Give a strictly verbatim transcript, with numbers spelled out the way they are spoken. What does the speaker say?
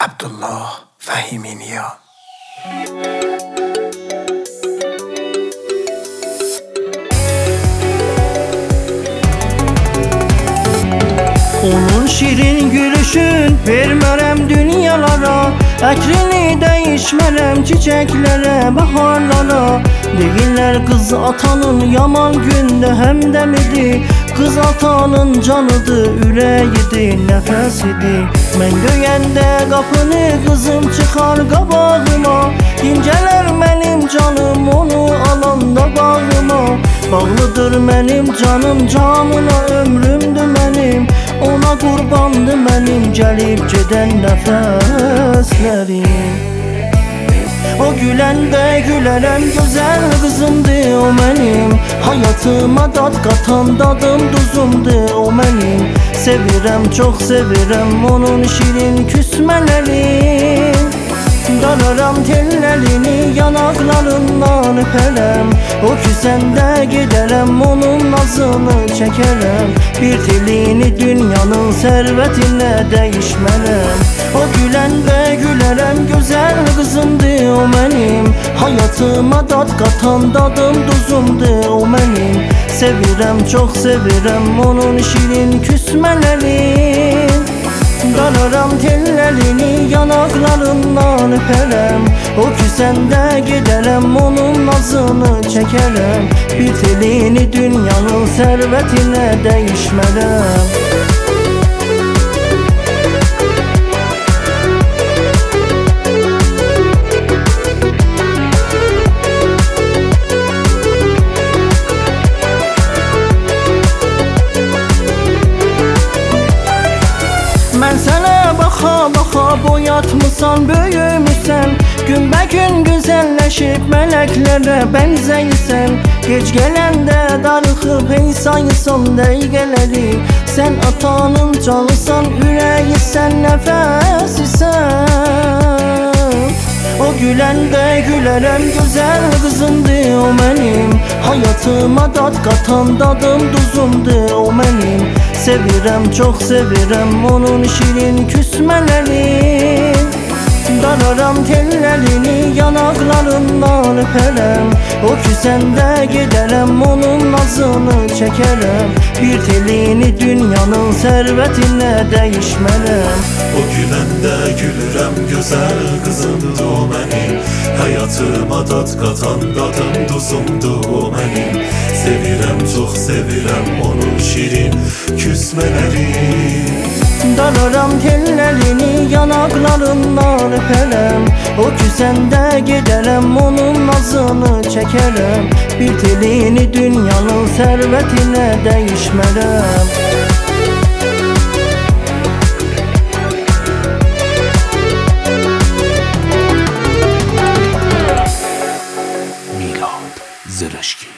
Abdullah Fahimi Niya. Onun şirin gülüşün vermərəm dünyalara, əkrini değişmərəm çiçeklere, baharlara. Deyirlər qız atanın yaman gündə həmdəmidir, qız atanın canıdır, ürəyidir, nəfəsidir. Mən döyəndə qapını qızım çıxar qabağıma, incələr mənim canım onu alanda bağıma. Bağlıdır mənim canım canına, ömrümdür mənim, ona qurbandı mənim gəlib gedən nəfəslərim. O güləndə gülərəm gözəl qızımdır o mənim, hayatıma dad qatan dadım duzumdur o mənim. Sevirəm, çox sevirəm onun şirin küsmələri, dararam telləlini yanaqlarından öpərəm. O küsəndə gedərəm onun nazını çəkərəm, bir tilini dünyanın sərvətinə dəyişmərəm. O güləndə gülərəm gözəl qızımdır o mənim, hayatıma dad qatan dadım duzumdur o mənim. Sevirəm, çox sevirəm onun şirin küsmələri, dararam telləlini yanaqlarından öpərəm. O küsəndə gedərəm onun nazını çəkərəm, bir tilini dünyanın sərvətinə dəyişmərəm. Mən sənə baxa-baxa boyatmısan, böyümüsən, günbə-gün gözəlləşib mələklərə bənzəyirsən. Gec gələndə darıxıb hey sayırsan dəqiqələri, sən atanın canısan, ürəyisən, nəfəsisən. O güləndə gülərəm gözəl qızımdır o mənim, hayatıma dad qatan dadım duzumdur o mənim. Sevirəm, çox sevirəm onun şirin küsmələri, dararam telləlini yanaqlarından öpərəm. O küsəndə gedərəm onun nazını çəkərəm, bir tilini dünyanın sərvətinə dəyişmərəm. O güləndə gülürəm gözəl qızımdır o mənim, hayatıma dad qatan dadım duzumdur o mənim. Sevirəm, çox sevirəm onun şirin küsmələri, dararam telləlini yanaqlarından öpərəm. O küsəndə gedərəm onun nazını çəkərəm, bir tilini dünyanın sərvətinə dəyişmərəm. Milad Zırışki.